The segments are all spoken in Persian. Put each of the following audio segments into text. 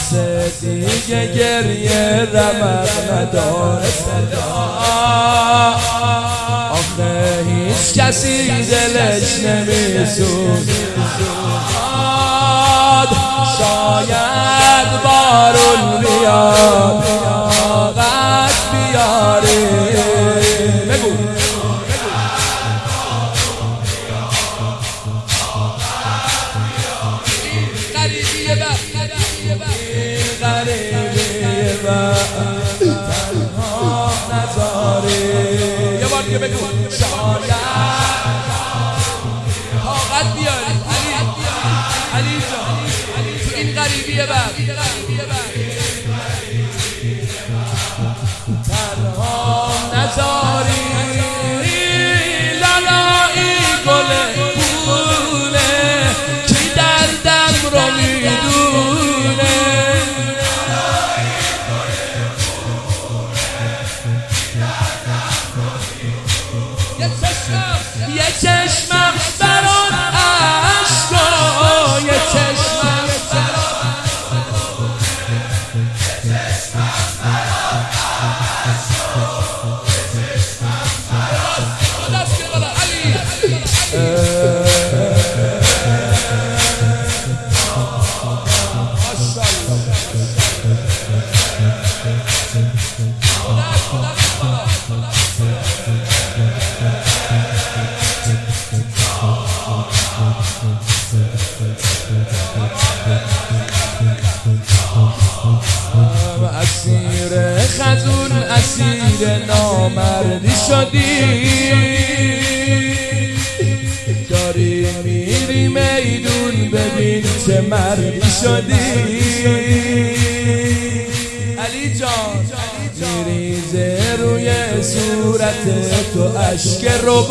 دیگه گریه رمق نداره صدا. آخه هیچ کسی دلش نمیسوزاد. شاید بارون بیاد طاقت بیاری. بگو غریبیه تنها نذاری. یه بار دیگه بگو شاید طاقت بیاری. علی جان تو این غریبیه تنها نذاری. لالایی گل پونه کی دردم رو میدونه. یه چشمم بران عشقا، یه چشمم اسیر خزون اسیر نامردی شدی. داری میری میدون ببین چه مردی شدی. علی جان میریزه روی صورت تو اشک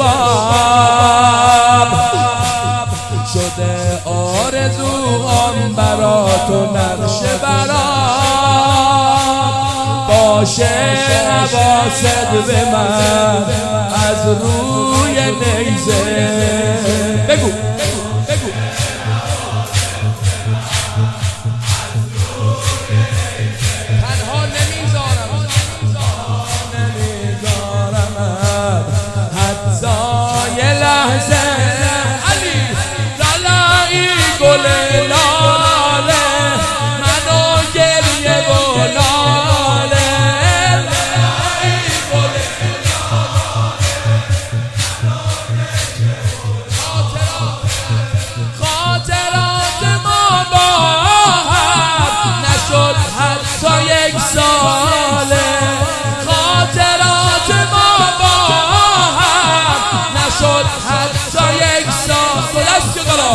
رباب. شده آرزوام برا تو نقش برام. باشه حواست به من از روی نیزه. بگو تنها نمیذارم حتی یه لحظه. علی لالایی گل لاله منو گریه و لاله. خاطرات ما با هم نشد حتی یک ساله. خاطرات ما با هم نشد حتی یک سال. دلست که قرار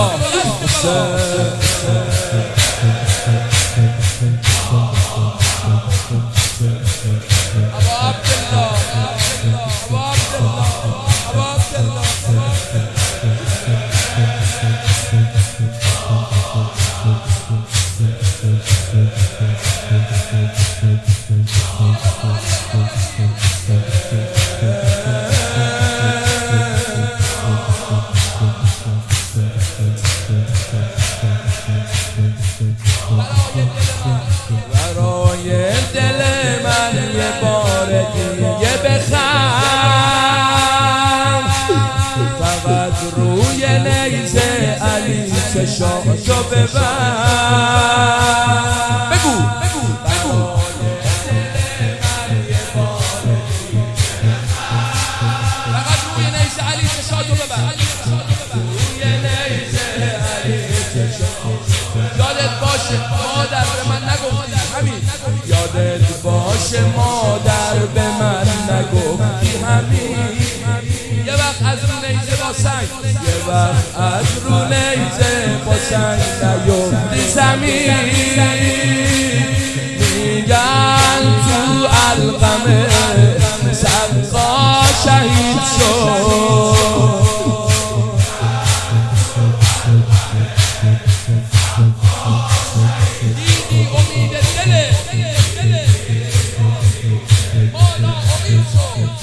برای دل من یه بار دیگه بخند. فقط روی نیزه علی چشاشو ببند. بگو فقط روی نیزه علی چشاشو ببند. یادت باشه مادر به من نگفتی. همین یادت باشه مادر به من نگفتی. همین یه وقت از رو نیزه با سنگ، یه وقت از رو نیزه با سنگ نیفتی زمین. میگن تو القمه سقا شهید شد.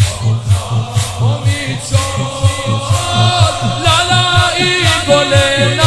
لالایی گل